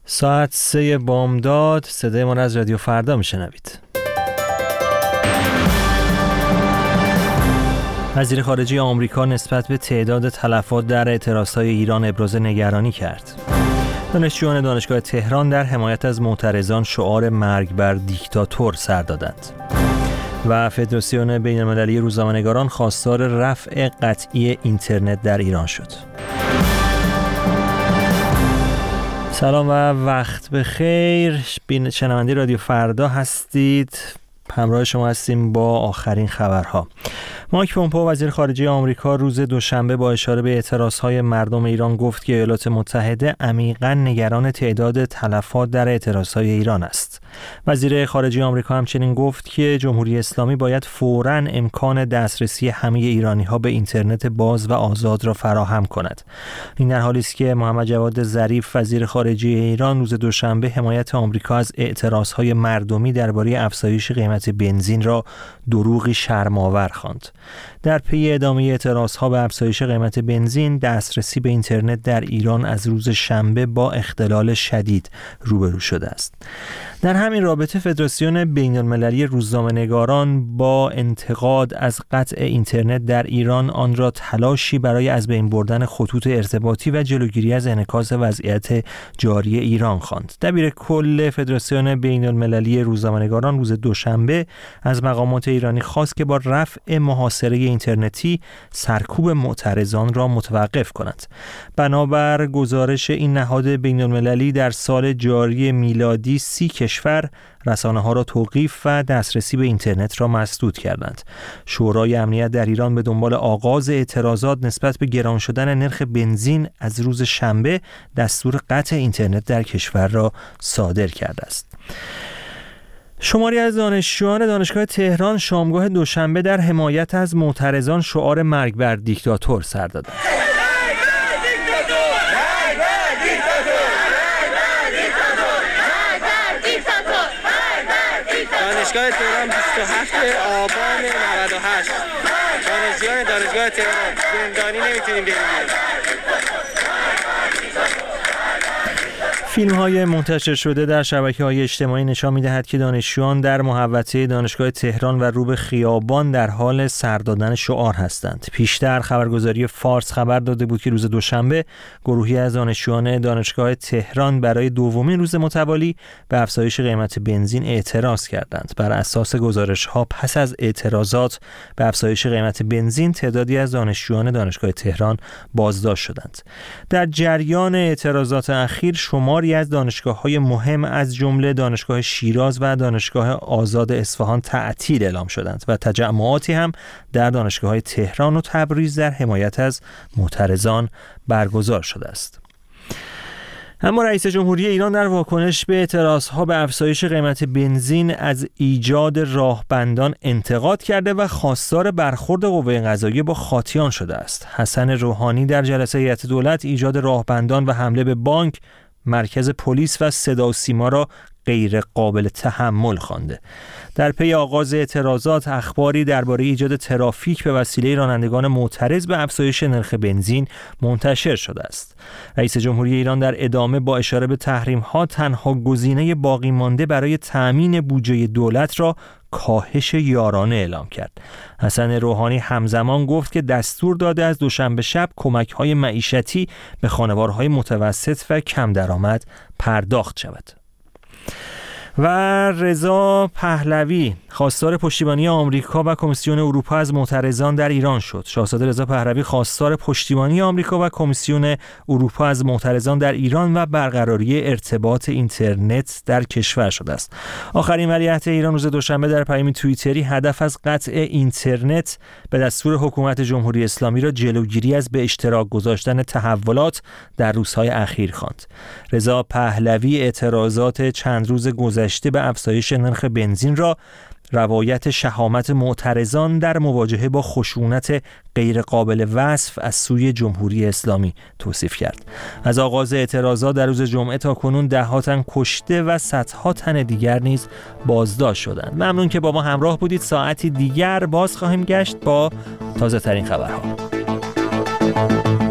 ساعت 3 بامداد صدای ما از رادیو فردا میشنوید. وزیر خارجه آمریکا نسبت به تعداد تلفات در اعتراضهای ایران ابراز نگرانی کرد. دانشجویان دانشگاه تهران در حمایت از معترضان شعار مرگ بر دیکتاتور سر دادند. و فدراسیون بین‌المللی روزنامه‌نگاران خواستار رفع قطعی اینترنت در ایران شد. سلام و وقت بخیر. شنونده رادیو فردا هستید. همراه شما هستیم با آخرین خبرها. مایک پومپئو وزیر خارجه آمریکا روز دوشنبه با اشاره به اعتراضهای مردم ایران گفت که ایالات متحده عمیقاً نگران تعداد تلفات در اعتراضهای ایران است. وزیر خارجه آمریکا همچنین گفت که جمهوری اسلامی باید فوراً امکان دسترسی همه ایرانی‌ها به اینترنت باز و آزاد را فراهم کند. این در حالی است که محمد جواد ظریف وزیر خارجه ایران روز دوشنبه حمایت آمریکا از اعتراضهای مردمی درباره افزایش قیمت بنزین را دروغی شرم‌آور خواند. در پی ادامه اعتراضها به افزایش قیمت بنزین، دسترسی به اینترنت در ایران از روز شنبه با اختلال شدید روبرو شده است. در همین رابطه فدراسیون بین‌المللی روزنامه‌نگاران با انتقاد از قطع اینترنت در ایران آن را تلاشی برای از بین بردن خطوط ارتباطی و جلوگیری از انعکاس وضعیت جاری ایران خواند. دبیر کل فدراسیون بین‌المللی روزنامه‌نگاران روز دوشنبه از مقامات ایرانی خواست که با رفع محاصره اینترنتی سرکوب معترضان را متوقف کند. بنابر گزارش این نهاد بین‌المللی در سال جاری میلادی 30 کشور رسانه‌ها را توقیف و دسترسی به اینترنت را مسدود کردند. شورای امنیت در ایران به دنبال آغاز اعتراضات نسبت به گران شدن نرخ بنزین از روز شنبه دستور قطع اینترنت در کشور را صادر کرده است. شماری از دانشجویان دانشگاه تهران شامگاه دوشنبه در حمایت از معترضان شعار مرگ بر دیکتاتور سر دادند. دانشگاه تهران 27 آبان 98 دانشجویان دانشگاه تهران زندانی نمیتونیم بریم. فیلم‌های منتشر شده در شبکه‌های اجتماعی نشان می‌دهد که دانشجویان در محوطه دانشگاه تهران و رو به خیابان در حال سر دادن شعار هستند. پیشتر خبرگزاری فارس خبر داده بود که روز دوشنبه گروهی از دانشجویان دانشگاه تهران برای دومین روز متوالی به افزایش قیمت بنزین اعتراض کردند. بر اساس گزارش‌ها پس از اعتراضات به افزایش قیمت بنزین تعدادی از دانشجویان دانشگاه تهران بازداشت شدند. در جریان اعتراضات اخیر شماری از دانشگاه‌های مهم از جمله دانشگاه شیراز و دانشگاه آزاد اصفهان تعطیل اعلام شدند و تجمعاتی هم در دانشگاه‌های تهران و تبریز در حمایت از معترضان برگزار شده است. اما رئیس جمهوری ایران در واکنش به اعتراضها به افزایش قیمت بنزین از ایجاد راهبندان انتقاد کرده و خواستار برخورد قوه قضاییه با خاطیان شده است. حسن روحانی در جلسه هیئت دولت ایجاد راهبندان و حمله به بانک، مرکز پلیس و صدا و سیما را غیر قابل تحمل خوانده. در پی آغاز اعتراضات اخباری درباره ایجاد ترافیک به وسیله رانندگان معترض به افزایش نرخ بنزین منتشر شده است. رئیس جمهوری ایران در ادامه با اشاره به تحریم‌ها تنها گزینه باقی مانده برای تأمین بودجه دولت را کاهش یارانه اعلام کرد. حسن روحانی همزمان گفت که دستور داده از دوشنبه شب کمک‌های معیشتی به خانوارهای متوسط و کم درآمد پرداخت شود. و رضا پهلوی خواستار پشتیبانی آمریکا و کمیسیون اروپا از معترضان در ایران شد. شاهزاده رضا پهلوی خواستار پشتیبانی آمریکا و کمیسیون اروپا از معترضان در ایران و برقراری ارتباط اینترنت در کشور شده است. آخرین ولیعهد ایران روز دوشنبه در پیام توییتری هدف از قطع اینترنت به دستور حکومت جمهوری اسلامی را جلوگیری از به اشتراک گذاشتن تحولات در روزهای اخیر خواند. رضا پهلوی اعتراضات چند روز گذشته به افزایش نرخ بنزین را روایت شهامت معترضان در مواجهه با خشونت غیر قابل وصف از سوی جمهوری اسلامی توصیف کرد. از آغاز اعتراضات در روز جمعه تا کنون ده‌ها تن کشته و صدها تن دیگر نیز بازداشت شدند. ممنون که با ما همراه بودید. ساعتی دیگر باز خواهیم گشت با تازه ترین خبرها.